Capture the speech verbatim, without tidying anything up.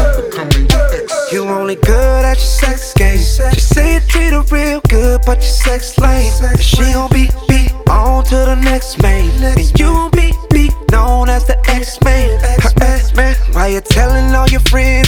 becoming your ex. You only good at your sex game. She say you treat her real good, but your sex lame. And she gon' be, be on to the next man. And you gon' be, be known as the X-Man. Her ex-man. Why you telling all your friends